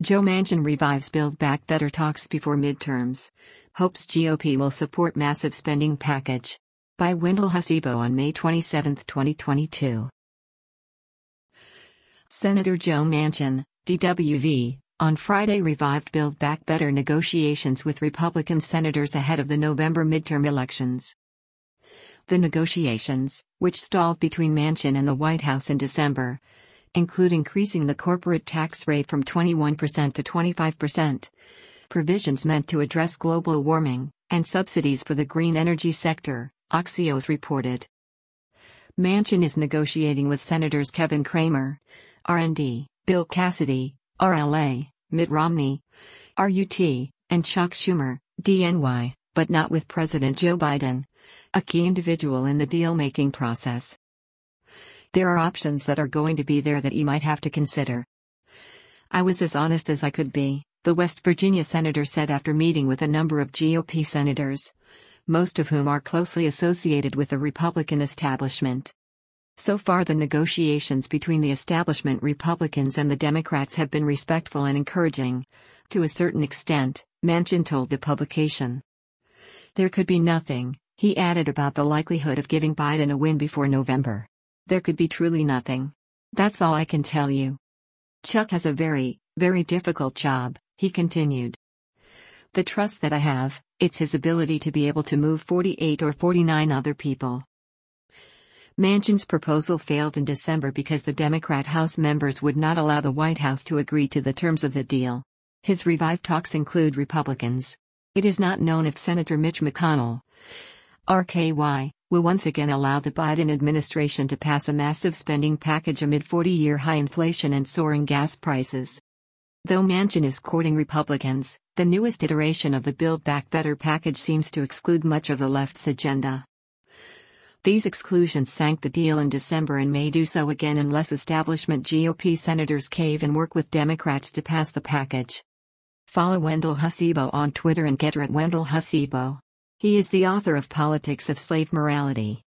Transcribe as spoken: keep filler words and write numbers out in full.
Joe Manchin revives Build Back Better talks before midterms. Hopes G O P will support massive spending package. By Wendell Hasibo on May twenty-seventh, twenty twenty-two. Senator Joe Manchin, D W V, on Friday revived Build Back Better negotiations with Republican senators ahead of the November midterm elections. The negotiations, which stalled between Manchin and the White House in December, include increasing the corporate tax rate from twenty-one percent to twenty-five percent, provisions meant to address global warming, and subsidies for the green energy sector, Axios reported. Manchin is negotiating with Senators Kevin Cramer, R and D, Bill Cassidy, R L A, Mitt Romney, R U T, and Chuck Schumer, D N Y, but not with President Joe Biden, a key individual in the deal-making process. There are options that are going to be there that you might have to consider. I was as honest as I could be, the West Virginia senator said after meeting with a number of G O P senators, most of whom are closely associated with the Republican establishment. So far, the negotiations between the establishment Republicans and the Democrats have been respectful and encouraging, to a certain extent, Manchin told the publication. There could be nothing, he added, about the likelihood of giving Biden a win before November. There could be truly nothing. That's all I can tell you. Chuck has a very, very difficult job, he continued. The trust that I have, it's his ability to be able to move forty-eight or forty-nine other people. Manchin's proposal failed in December because the Democrat House members would not allow the White House to agree to the terms of the deal. His revived talks include Republicans. It is not known if Senator Mitch McConnell, R K Y, will once again allow the Biden administration to pass a massive spending package amid forty-year high inflation and soaring gas prices. Though Manchin is courting Republicans, the newest iteration of the Build Back Better package seems to exclude much of the left's agenda. These exclusions sank the deal in December and may do so again unless establishment G O P senators cave and work with Democrats to pass the package. Follow Wendell Hasibo on Twitter and Getter at Wendell Hasibo. He is the author of Politics of Slave Morality.